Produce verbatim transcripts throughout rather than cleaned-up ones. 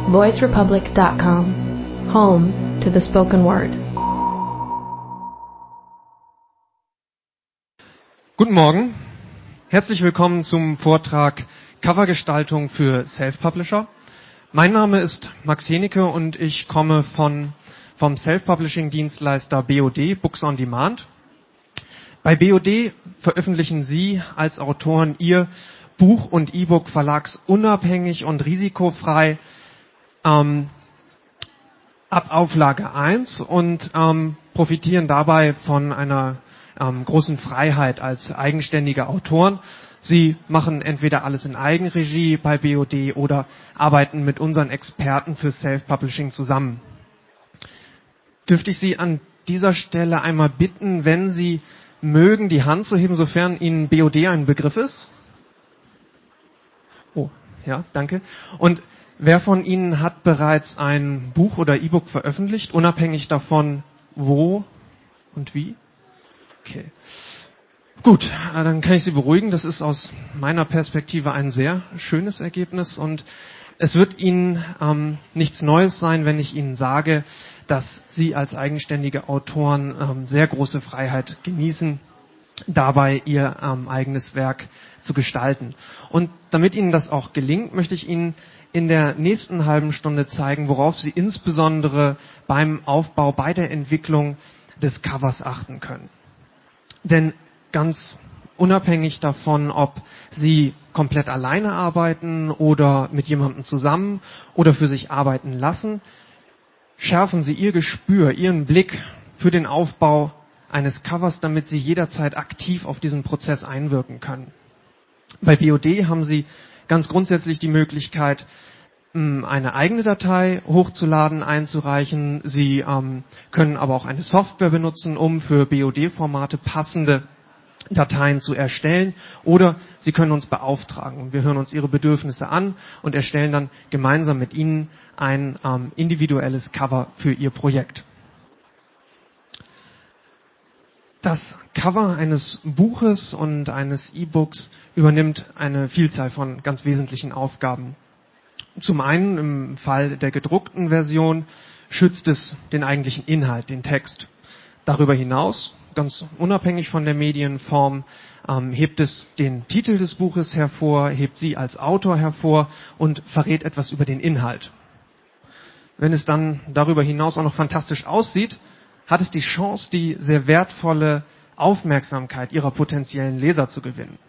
voice republic dot com, home to the spoken word. Guten Morgen, herzlich willkommen zum Vortrag Covergestaltung für Self-Publisher. Mein Name ist Max Henecke und ich komme von, vom Self-Publishing-Dienstleister B O D, Books on Demand. Bei B O D veröffentlichen Sie als Autoren Ihr Buch und E-Book verlagsunabhängig und risikofrei ähm, ab Auflage eins und ähm, profitieren dabei von einer ähm, großen Freiheit als eigenständige Autoren. Sie machen entweder alles in Eigenregie bei B O D oder arbeiten mit unseren Experten für Self-Publishing zusammen. Dürfte ich Sie an dieser Stelle einmal bitten, wenn Sie mögen, die Hand zu heben, sofern Ihnen B O D ein Begriff ist? Oh, ja, danke. Und wer von Ihnen hat bereits ein Buch oder E-Book veröffentlicht, unabhängig davon, wo und wie? Okay. Gut, dann kann ich Sie beruhigen. Das ist aus meiner Perspektive ein sehr schönes Ergebnis und es wird Ihnen ähm, nichts Neues sein, wenn ich Ihnen sage, dass Sie als eigenständige Autoren ähm, sehr große Freiheit genießen, dabei Ihr ähm, eigenes Werk zu gestalten. Und damit Ihnen das auch gelingt, möchte ich Ihnen in der nächsten halben Stunde zeigen, worauf Sie insbesondere beim Aufbau, bei der Entwicklung des Covers achten können. Denn ganz unabhängig davon, ob Sie komplett alleine arbeiten oder mit jemandem zusammen oder für sich arbeiten lassen, schärfen Sie Ihr Gespür, Ihren Blick für den Aufbau eines Covers, damit Sie jederzeit aktiv auf diesen Prozess einwirken können. Bei B O D haben Sie ganz grundsätzlich die Möglichkeit, eine eigene Datei hochzuladen, einzureichen. Sie ähm, können aber auch eine Software benutzen, um für B O D-Formate passende Dateien zu erstellen. Oder Sie können uns beauftragen. Wir hören uns Ihre Bedürfnisse an und erstellen dann gemeinsam mit Ihnen ein ähm, individuelles Cover für Ihr Projekt. Das Cover eines Buches und eines E-Books übernimmt eine Vielzahl von ganz wesentlichen Aufgaben. Zum einen im Fall der gedruckten Version schützt es den eigentlichen Inhalt, den Text. Darüber hinaus, ganz unabhängig von der Medienform, ähm, hebt es den Titel des Buches hervor, hebt Sie als Autor hervor und verrät etwas über den Inhalt. Wenn es dann darüber hinaus auch noch fantastisch aussieht, hat es die Chance, die sehr wertvolle Aufmerksamkeit Ihrer potenziellen Leser zu gewinnen.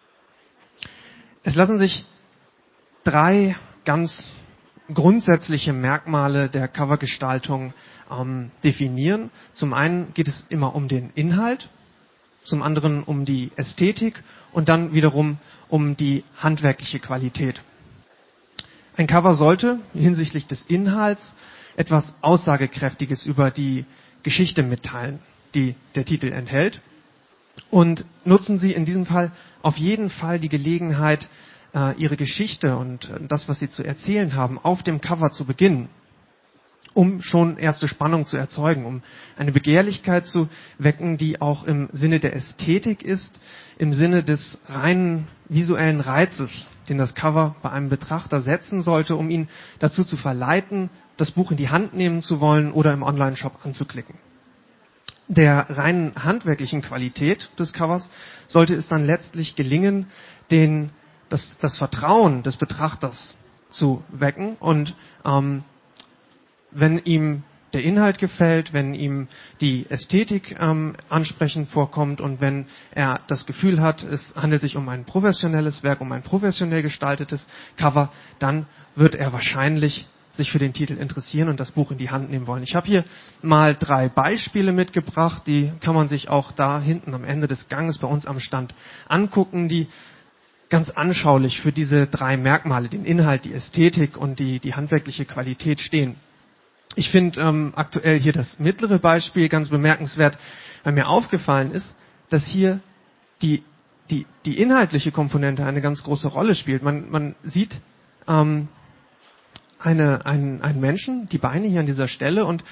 Es lassen sich drei ganz grundsätzliche Merkmale der Covergestaltung ähm, definieren. Zum einen geht es immer um den Inhalt, zum anderen um die Ästhetik und dann wiederum um die handwerkliche Qualität. Ein Cover sollte hinsichtlich des Inhalts etwas Aussagekräftiges über die Geschichte mitteilen, die der Titel enthält. Und nutzen Sie in diesem Fall auf jeden Fall die Gelegenheit, Ihre Geschichte und das, was Sie zu erzählen haben, auf dem Cover zu beginnen, um schon erste Spannung zu erzeugen, um eine Begehrlichkeit zu wecken, die auch im Sinne der Ästhetik ist, im Sinne des reinen visuellen Reizes, den das Cover bei einem Betrachter setzen sollte, um ihn dazu zu verleiten, das Buch in die Hand nehmen zu wollen oder im Online-Shop anzuklicken. Der rein handwerklichen Qualität des Covers sollte es dann letztlich gelingen, den Das, das Vertrauen des Betrachters zu wecken und ähm, wenn ihm der Inhalt gefällt, wenn ihm die Ästhetik ähm, ansprechend vorkommt und wenn er das Gefühl hat, es handelt sich um ein professionelles Werk, um ein professionell gestaltetes Cover, dann wird er wahrscheinlich sich für den Titel interessieren und das Buch in die Hand nehmen wollen. Ich habe hier mal drei Beispiele mitgebracht, die kann man sich auch da hinten am Ende des Ganges bei uns am Stand angucken, die ganz anschaulich für diese drei Merkmale, den Inhalt, die Ästhetik und die, die handwerkliche Qualität stehen. Ich finde ähm, aktuell hier das mittlere Beispiel ganz bemerkenswert, weil mir aufgefallen ist, dass hier die, die, die inhaltliche Komponente eine ganz große Rolle spielt. Man, man sieht ähm, eine, einen, einen Menschen, die Beine hier an dieser Stelle und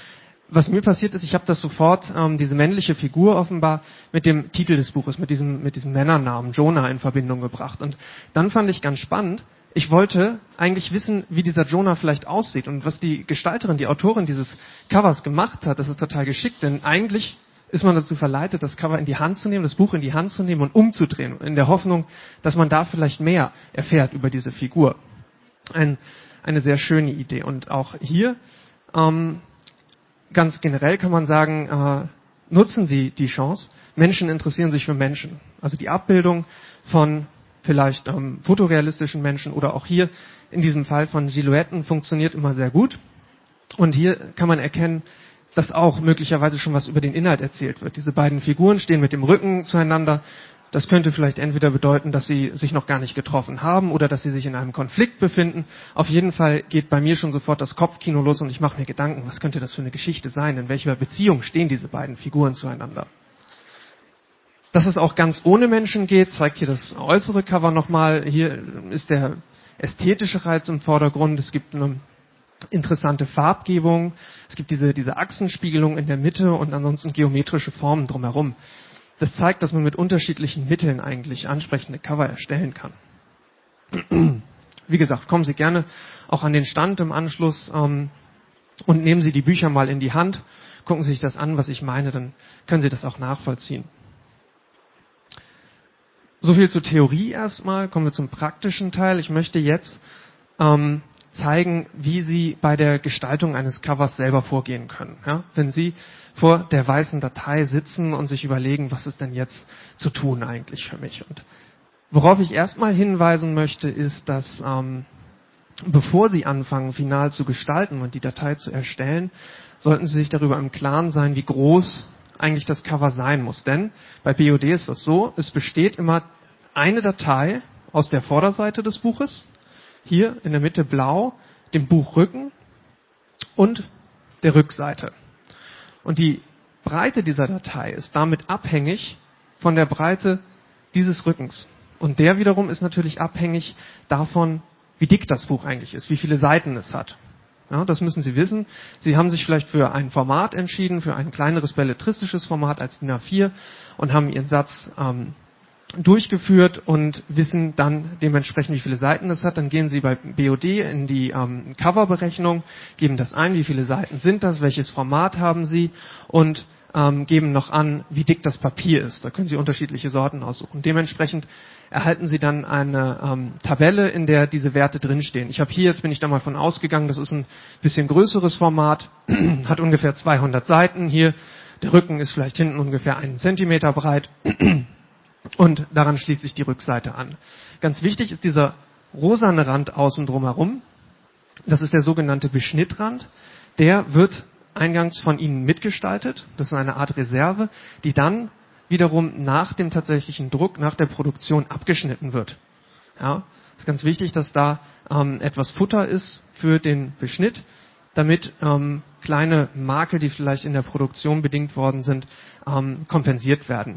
was mir passiert ist, ich habe das sofort, ähm, diese männliche Figur offenbar, mit dem Titel des Buches, mit diesem, mit diesem Männernamen Jonah in Verbindung gebracht. Und dann fand ich ganz spannend, ich wollte eigentlich wissen, wie dieser Jonah vielleicht aussieht. Und was die Gestalterin, die Autorin dieses Covers gemacht hat, das ist total geschickt, denn eigentlich ist man dazu verleitet, das Cover in die Hand zu nehmen, das Buch in die Hand zu nehmen und umzudrehen, in der Hoffnung, dass man da vielleicht mehr erfährt über diese Figur. Ein, eine sehr schöne Idee. Und auch hier, ähm, ganz generell kann man sagen, äh, nutzen Sie die Chance. Menschen interessieren sich für Menschen. Also die Abbildung von vielleicht ähm, fotorealistischen Menschen oder auch hier in diesem Fall von Silhouetten funktioniert immer sehr gut. Und hier kann man erkennen, dass auch möglicherweise schon was über den Inhalt erzählt wird. Diese beiden Figuren stehen mit dem Rücken zueinander. Das könnte vielleicht entweder bedeuten, dass sie sich noch gar nicht getroffen haben oder dass sie sich in einem Konflikt befinden. Auf jeden Fall geht bei mir schon sofort das Kopfkino los und ich mache mir Gedanken, was könnte das für eine Geschichte sein? In welcher Beziehung stehen diese beiden Figuren zueinander? Dass es auch ganz ohne Menschen geht, zeigt hier das äußere Cover nochmal. Hier ist der ästhetische Reiz im Vordergrund. Es gibt eine interessante Farbgebung. Es gibt diese, diese Achsenspiegelung in der Mitte und ansonsten geometrische Formen drumherum. Das zeigt, dass man mit unterschiedlichen Mitteln eigentlich ansprechende Cover erstellen kann. Wie gesagt, kommen Sie gerne auch an den Stand im Anschluss ähm, und nehmen Sie die Bücher mal in die Hand. Gucken Sie sich das an, was ich meine, dann können Sie das auch nachvollziehen. So viel zur Theorie erstmal. Kommen wir zum praktischen Teil. Ich möchte jetzt ähm, zeigen, wie Sie bei der Gestaltung eines Covers selber vorgehen können. Ja? Wenn Sie vor der weißen Datei sitzen und sich überlegen, was ist denn jetzt zu tun eigentlich für mich? Und worauf ich erstmal hinweisen möchte, ist, dass ähm, bevor Sie anfangen, final zu gestalten und die Datei zu erstellen, sollten Sie sich darüber im Klaren sein, wie groß eigentlich das Cover sein muss. Denn bei B O D ist das so, es besteht immer eine Datei aus der Vorderseite des Buches, hier in der Mitte blau, dem Buchrücken und der Rückseite. Und die Breite dieser Datei ist damit abhängig von der Breite dieses Rückens. Und der wiederum ist natürlich abhängig davon, wie dick das Buch eigentlich ist, wie viele Seiten es hat. Ja, das müssen Sie wissen. Sie haben sich vielleicht für ein Format entschieden, für ein kleineres belletristisches Format als D I N A vier und haben Ihren Satz ähm, durchgeführt und wissen dann dementsprechend, wie viele Seiten es hat. Dann gehen Sie bei B O D in die ähm, Coverberechnung, geben das ein, wie viele Seiten sind das, welches Format haben Sie und ähm, geben noch an, wie dick das Papier ist. Da können Sie unterschiedliche Sorten aussuchen. Dementsprechend erhalten Sie dann eine ähm, Tabelle, in der diese Werte drinstehen. Ich habe hier, jetzt bin ich da mal von ausgegangen, das ist ein bisschen größeres Format, hat ungefähr zweihundert Seiten. Hier, der Rücken ist vielleicht hinten ungefähr einen Zentimeter breit. Und daran schließt sich die Rückseite an. Ganz wichtig ist dieser rosane Rand außen drumherum. Das ist der sogenannte Beschnittrand. Der wird eingangs von Ihnen mitgestaltet. Das ist eine Art Reserve, die dann wiederum nach dem tatsächlichen Druck, nach der Produktion abgeschnitten wird. Ja, ist ganz wichtig, dass da ähm, etwas Futter ist für den Beschnitt, damit ähm, kleine Makel, die vielleicht in der Produktion bedingt worden sind, ähm, kompensiert werden.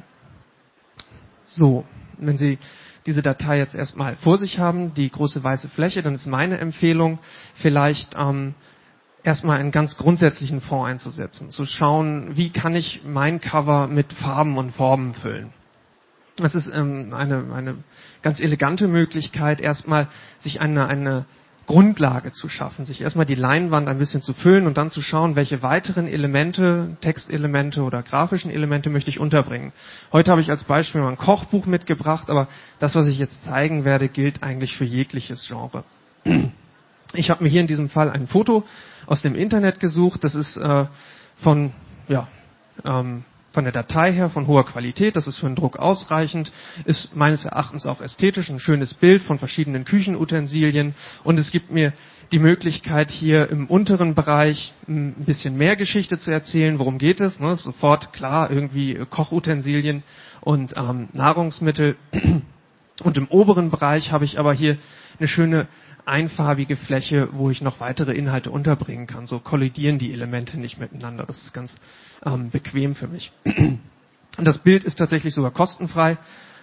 So, wenn Sie diese Datei jetzt erstmal vor sich haben, die große weiße Fläche, dann ist meine Empfehlung, vielleicht ähm, erstmal einen ganz grundsätzlichen Fonds einzusetzen, zu schauen, wie kann ich mein Cover mit Farben und Formen füllen. Das ist ähm, eine, eine ganz elegante Möglichkeit, erstmal sich eine, eine Grundlage zu schaffen, sich erstmal die Leinwand ein bisschen zu füllen und dann zu schauen, welche weiteren Elemente, Textelemente oder grafischen Elemente möchte ich unterbringen. Heute habe ich als Beispiel mal ein Kochbuch mitgebracht, aber das, was ich jetzt zeigen werde, gilt eigentlich für jegliches Genre. Ich habe mir hier in diesem Fall ein Foto aus dem Internet gesucht. Das ist äh, von, ja, ähm, von der Datei her von hoher Qualität. Das ist für den Druck ausreichend. Ist meines Erachtens auch ästhetisch ein schönes Bild von verschiedenen Küchenutensilien. Und es gibt mir die Möglichkeit, hier im unteren Bereich ein bisschen mehr Geschichte zu erzählen. Worum geht es? Ne? Ist sofort klar, irgendwie Kochutensilien und ähm, Nahrungsmittel. Und im oberen Bereich habe ich aber hier eine schöne einfarbige Fläche, wo ich noch weitere Inhalte unterbringen kann. So kollidieren die Elemente nicht miteinander. Das ist ganz ähm, bequem für mich. Und das Bild ist tatsächlich sogar kostenfrei.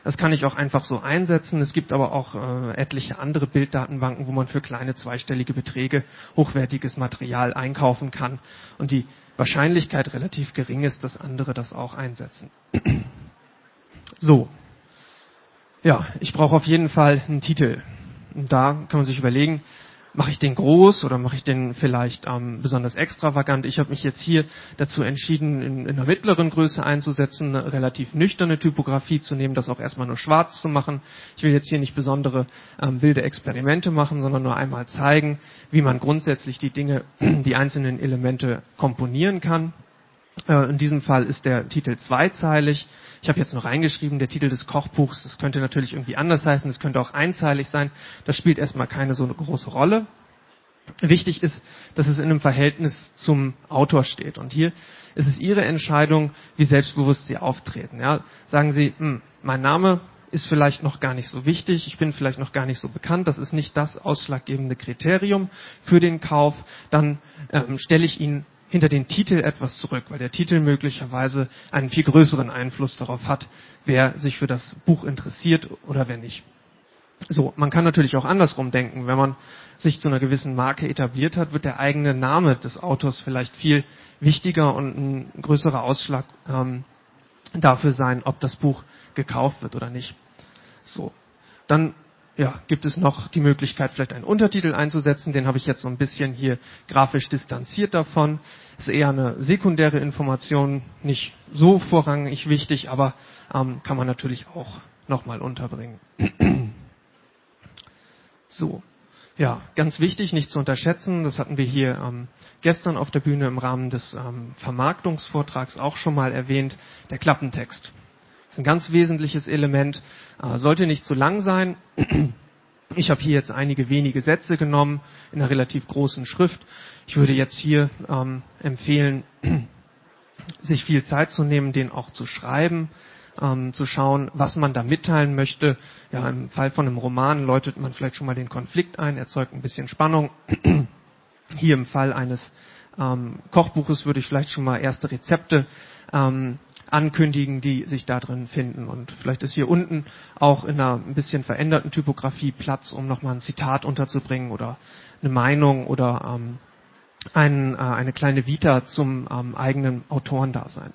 Das kann ich auch einfach so einsetzen. Es gibt aber auch äh, etliche andere Bilddatenbanken, wo man für kleine zweistellige Beträge hochwertiges Material einkaufen kann und die Wahrscheinlichkeit relativ gering ist, dass andere das auch einsetzen. So. Ja, ich brauche auf jeden Fall einen Titel. Und da kann man sich überlegen, mache ich den groß oder mache ich den vielleicht ähm, besonders extravagant? Ich habe mich jetzt hier dazu entschieden, in, in einer mittleren Größe einzusetzen, eine relativ nüchterne Typografie zu nehmen, das auch erstmal nur schwarz zu machen. Ich will jetzt hier nicht besondere ähm, wilde Experimente machen, sondern nur einmal zeigen, wie man grundsätzlich die Dinge, die einzelnen Elemente komponieren kann. Äh, in diesem Fall ist der Titel zweizeilig. Ich habe jetzt noch reingeschrieben, der Titel des Kochbuchs, das könnte natürlich irgendwie anders heißen, das könnte auch einzeilig sein. Das spielt erstmal keine so eine große Rolle. Wichtig ist, dass es in einem Verhältnis zum Autor steht. Und hier ist es Ihre Entscheidung, wie selbstbewusst Sie auftreten. Ja, sagen Sie, hm, mein Name ist vielleicht noch gar nicht so wichtig, ich bin vielleicht noch gar nicht so bekannt, das ist nicht das ausschlaggebende Kriterium für den Kauf, dann ähm, stelle ich Ihnen hinter den Titel etwas zurück, weil der Titel möglicherweise einen viel größeren Einfluss darauf hat, wer sich für das Buch interessiert oder wer nicht. So, man kann natürlich auch andersrum denken. Wenn man sich zu einer gewissen Marke etabliert hat, wird der eigene Name des Autors vielleicht viel wichtiger und ein größerer Ausschlag ähm, dafür sein, ob das Buch gekauft wird oder nicht. So, dann ja, gibt es noch die Möglichkeit, vielleicht einen Untertitel einzusetzen. Den habe ich jetzt so ein bisschen hier grafisch distanziert davon. Ist eher eine sekundäre Information, nicht so vorrangig wichtig, aber ähm, kann man natürlich auch nochmal unterbringen. So, ja, ganz wichtig, nicht zu unterschätzen, das hatten wir hier ähm, gestern auf der Bühne im Rahmen des ähm, Vermarktungsvortrags auch schon mal erwähnt, der Klappentext. Das ist ein ganz wesentliches Element, äh, sollte nicht zu lang sein. Ich habe hier jetzt einige wenige Sätze genommen in einer relativ großen Schrift. Ich würde jetzt hier ähm, empfehlen, sich viel Zeit zu nehmen, den auch zu schreiben, ähm, zu schauen, was man da mitteilen möchte. Ja, im Fall von einem Roman läutet man vielleicht schon mal den Konflikt ein, erzeugt ein bisschen Spannung. Hier im Fall eines ähm, Kochbuches würde ich vielleicht schon mal erste Rezepte ähm, ankündigen, die sich da drin finden. Und vielleicht ist hier unten auch in einer ein bisschen veränderten Typografie Platz, um nochmal ein Zitat unterzubringen oder eine Meinung oder ähm, ein, äh, eine kleine Vita zum ähm, eigenen Autorendasein.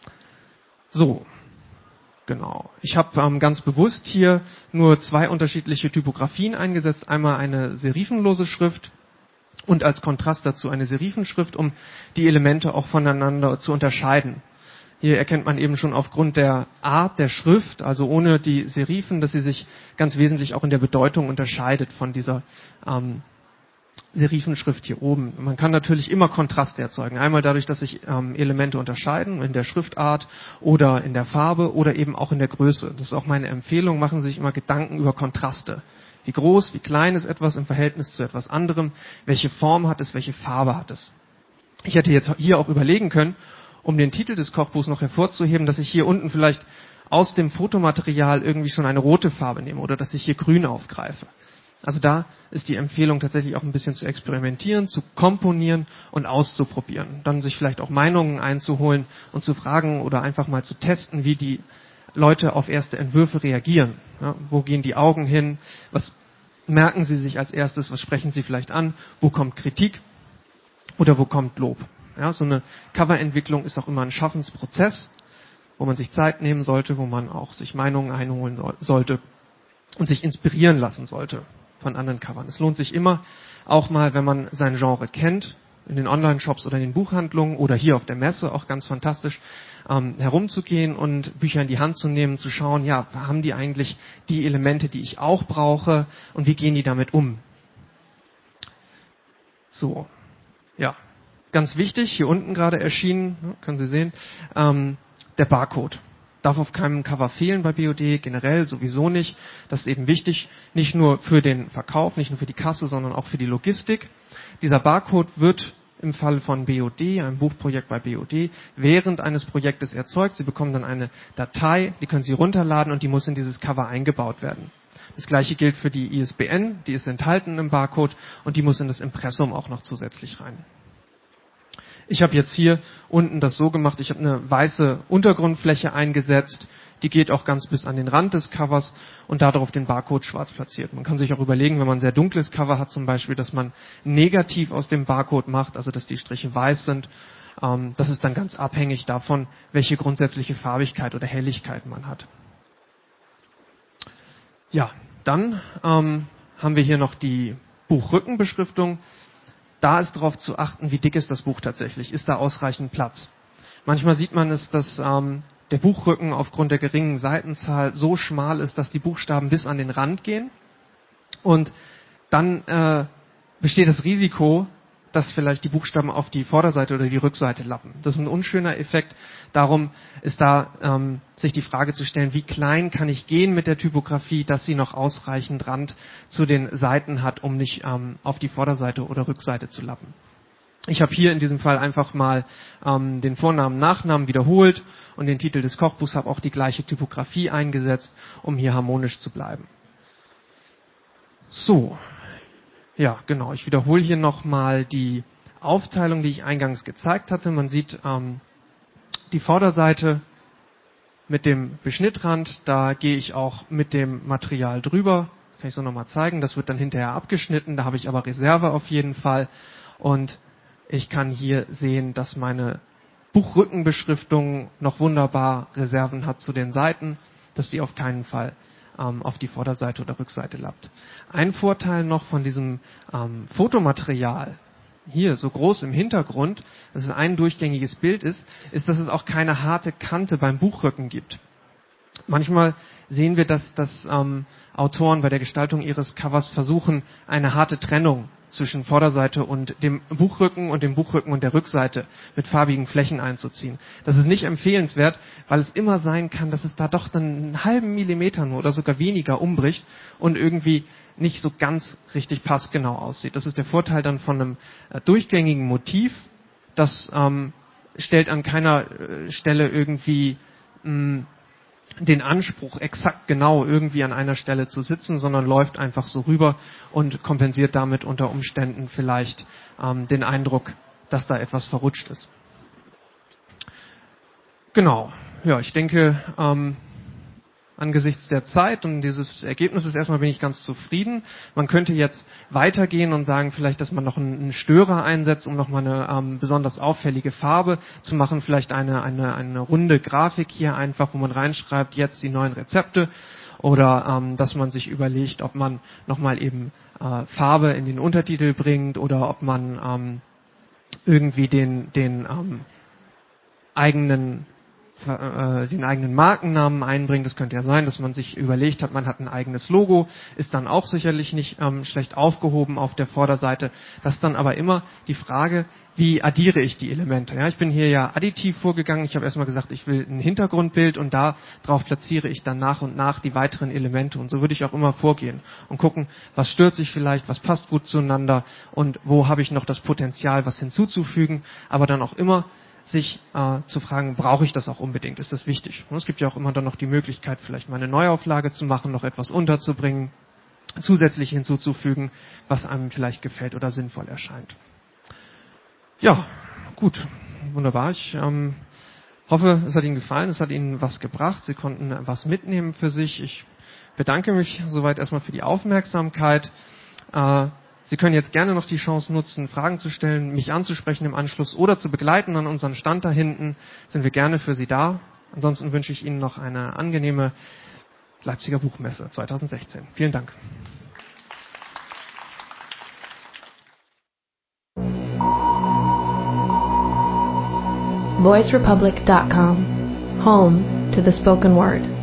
So, genau. Ich habe ähm, ganz bewusst hier nur zwei unterschiedliche Typografien eingesetzt. Einmal eine serifenlose Schrift und als Kontrast dazu eine Serifenschrift, um die Elemente auch voneinander zu unterscheiden. Hier erkennt man eben schon aufgrund der Art der Schrift, also ohne die Serifen, dass sie sich ganz wesentlich auch in der Bedeutung unterscheidet von dieser ähm, Serifenschrift hier oben. Man kann natürlich immer Kontraste erzeugen. Einmal dadurch, dass sich ähm, Elemente unterscheiden in der Schriftart oder in der Farbe oder eben auch in der Größe. Das ist auch meine Empfehlung. Machen Sie sich immer Gedanken über Kontraste. Wie groß, wie klein ist etwas im Verhältnis zu etwas anderem? Welche Form hat es, welche Farbe hat es? Ich hätte jetzt hier auch überlegen können, um den Titel des Kochbuchs noch hervorzuheben, dass ich hier unten vielleicht aus dem Fotomaterial irgendwie schon eine rote Farbe nehme oder dass ich hier grün aufgreife. Also da ist die Empfehlung tatsächlich auch ein bisschen zu experimentieren, zu komponieren und auszuprobieren. Dann sich vielleicht auch Meinungen einzuholen und zu fragen oder einfach mal zu testen, wie die Leute auf erste Entwürfe reagieren. Ja, wo gehen die Augen hin? Was merken sie sich als erstes? Was sprechen sie vielleicht an? Wo kommt Kritik? Oder wo kommt Lob? Ja, so eine Coverentwicklung ist auch immer ein Schaffensprozess, wo man sich Zeit nehmen sollte, wo man auch sich Meinungen einholen so- sollte und sich inspirieren lassen sollte von anderen Covern. Es lohnt sich immer, auch mal, wenn man sein Genre kennt, in den Online-Shops oder in den Buchhandlungen oder hier auf der Messe, auch ganz fantastisch, ähm, herumzugehen und Bücher in die Hand zu nehmen, zu schauen, ja, haben die eigentlich die Elemente, die ich auch brauche und wie gehen die damit um? So, ja. Ganz wichtig, hier unten gerade erschienen, können Sie sehen, ähm, der Barcode. Darf auf keinem Cover fehlen bei B O D, generell sowieso nicht. Das ist eben wichtig, nicht nur für den Verkauf, nicht nur für die Kasse, sondern auch für die Logistik. Dieser Barcode wird im Fall von B O D, einem Buchprojekt bei B O D, während eines Projektes erzeugt. Sie bekommen dann eine Datei, die können Sie runterladen und die muss in dieses Cover eingebaut werden. Das gleiche gilt für die I S B N, die ist enthalten im Barcode und die muss in das Impressum auch noch zusätzlich rein. Ich habe jetzt hier unten das so gemacht, ich habe eine weiße Untergrundfläche eingesetzt, die geht auch ganz bis an den Rand des Covers und darauf den Barcode schwarz platziert. Man kann sich auch überlegen, wenn man ein sehr dunkles Cover hat zum Beispiel, dass man negativ aus dem Barcode macht, also dass die Striche weiß sind. Ähm, das ist dann ganz abhängig davon, welche grundsätzliche Farbigkeit oder Helligkeit man hat. Ja, dann ähm, haben wir hier noch die Buchrückenbeschriftung. Da ist darauf zu achten, wie dick ist das Buch tatsächlich. Ist da ausreichend Platz? Manchmal sieht man es, dass ähm, der Buchrücken aufgrund der geringen Seitenzahl so schmal ist, dass die Buchstaben bis an den Rand gehen. Und dann äh, besteht das Risiko, dass vielleicht die Buchstaben auf die Vorderseite oder die Rückseite lappen. Das ist ein unschöner Effekt. Darum ist da ähm, sich die Frage zu stellen, wie klein kann ich gehen mit der Typografie, dass sie noch ausreichend Rand zu den Seiten hat, um nicht ähm, auf die Vorderseite oder Rückseite zu lappen. Ich habe hier in diesem Fall einfach mal ähm, den Vornamen, Nachnamen wiederholt und den Titel des Kochbuchs, habe auch die gleiche Typografie eingesetzt, um hier harmonisch zu bleiben. So. Ja, genau. Ich wiederhole hier nochmal die Aufteilung, die ich eingangs gezeigt hatte. Man sieht ähm, die Vorderseite mit dem Beschnittrand. Da gehe ich auch mit dem Material drüber. Das kann ich so nochmal zeigen. Das wird dann hinterher abgeschnitten. Da habe ich aber Reserve auf jeden Fall. Und ich kann hier sehen, dass meine Buchrückenbeschriftung noch wunderbar Reserven hat zu den Seiten, dass die auf keinen Fall auf die Vorderseite oder Rückseite lappt. Ein Vorteil noch von diesem ähm, Fotomaterial, hier so groß im Hintergrund, dass es ein durchgängiges Bild ist, ist, dass es auch keine harte Kante beim Buchrücken gibt. Manchmal sehen wir, dass, dass ähm, Autoren bei der Gestaltung ihres Covers versuchen, eine harte Trennung zwischen Vorderseite und dem Buchrücken und dem Buchrücken und der Rückseite mit farbigen Flächen einzuziehen. Das ist nicht empfehlenswert, weil es immer sein kann, dass es da doch dann einen halben Millimeter nur oder sogar weniger umbricht und irgendwie nicht so ganz richtig passgenau aussieht. Das ist der Vorteil dann von einem äh, durchgängigen Motiv. Das ähm, stellt an keiner äh, Stelle irgendwie mh, den Anspruch, exakt genau irgendwie an einer Stelle zu sitzen, sondern läuft einfach so rüber und kompensiert damit unter Umständen vielleicht ähm, den Eindruck, dass da etwas verrutscht ist. Genau, ja, ich denke, ähm, angesichts der Zeit und dieses Ergebnisses erstmal bin ich ganz zufrieden. Man könnte jetzt weitergehen und sagen vielleicht, dass man noch einen Störer einsetzt, um nochmal eine ähm, besonders auffällige Farbe zu machen. Vielleicht eine, eine, eine runde Grafik hier einfach, wo man reinschreibt, jetzt die neuen Rezepte. Oder ähm, dass man sich überlegt, ob man nochmal eben äh, Farbe in den Untertitel bringt oder ob man ähm, irgendwie den, den ähm, eigenen den eigenen Markennamen einbringen. Das könnte ja sein, dass man sich überlegt hat, man hat ein eigenes Logo, ist dann auch sicherlich nicht ähm, schlecht aufgehoben auf der Vorderseite. Das ist dann aber immer die Frage, wie addiere ich die Elemente? Ja, ich bin hier ja additiv vorgegangen. Ich habe erstmal gesagt, ich will ein Hintergrundbild und darauf platziere ich dann nach und nach die weiteren Elemente. Und so würde ich auch immer vorgehen und gucken, was stört sich vielleicht, was passt gut zueinander und wo habe ich noch das Potenzial, was hinzuzufügen, aber dann auch immer sich äh, zu fragen, brauche ich das auch unbedingt? Ist das wichtig? Und es gibt ja auch immer dann noch die Möglichkeit, vielleicht mal eine Neuauflage zu machen, noch etwas unterzubringen, zusätzlich hinzuzufügen, was einem vielleicht gefällt oder sinnvoll erscheint. Ja, gut, wunderbar. Ich ähm, hoffe, es hat Ihnen gefallen, es hat Ihnen was gebracht, Sie konnten was mitnehmen für sich. Ich bedanke mich soweit erstmal für die Aufmerksamkeit. Äh, Sie können jetzt gerne noch die Chance nutzen, Fragen zu stellen, mich anzusprechen im Anschluss oder zu begleiten an unseren Stand da hinten. Sind wir gerne für Sie da. Ansonsten wünsche ich Ihnen noch eine angenehme Leipziger Buchmesse zwanzig sechzehn. Vielen Dank. voice republic dot com, home to the spoken word.